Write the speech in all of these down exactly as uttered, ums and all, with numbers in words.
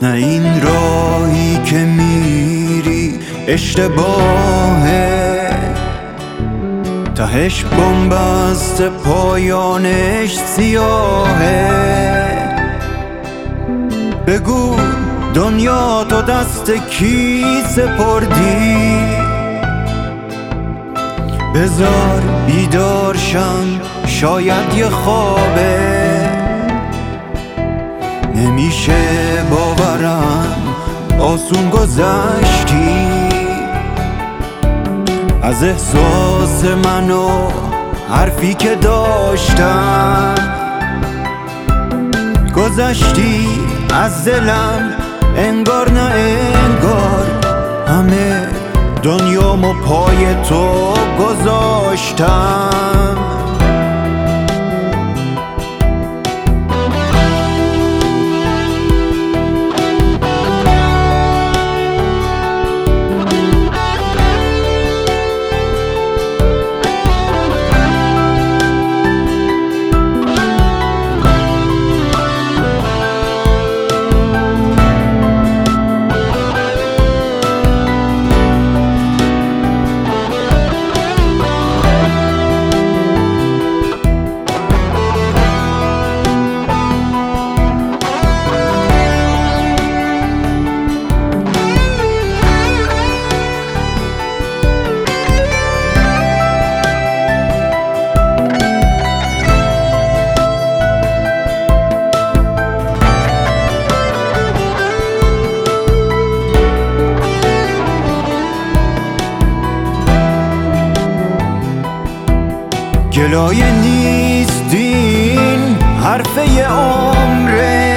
نه این راهی که میری اشتباهه، تهش بن‌بست پایانش سیاهه. بگو دنیا تو دست کی سپردی، بذار بیدارشم شاید یه خوابه. نمیشه باورم آسون گذشتی از احساس من و حرفی که داشتم. گذشتی از دلم انگار نه انگار، همه دنیامو پای تو گذاشتم. گلایه نیستین حرفه ی عمره،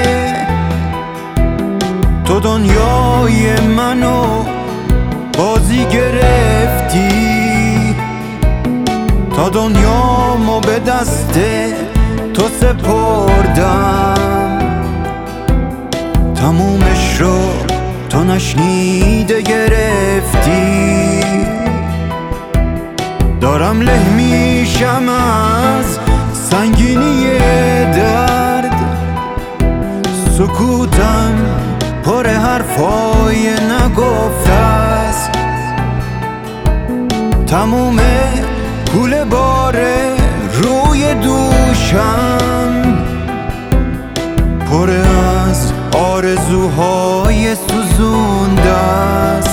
تو دنیای منو بازی گرفتی. تا دنیامو به دست تو سپردم، تمومش رو تو نشنیده گرفتی. دارم له میشم از سنگینی درد، سکوتم پر حرفای نگفته است. تموم کوله باره روی دوشم، پر از آرزوهای سوزونده است.